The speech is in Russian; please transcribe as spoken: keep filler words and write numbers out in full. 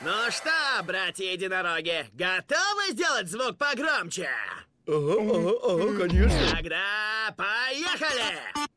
Ну что, братья-единороги, готовы сделать звук погромче? Ага, ага, ага, конечно. Тогда поехали!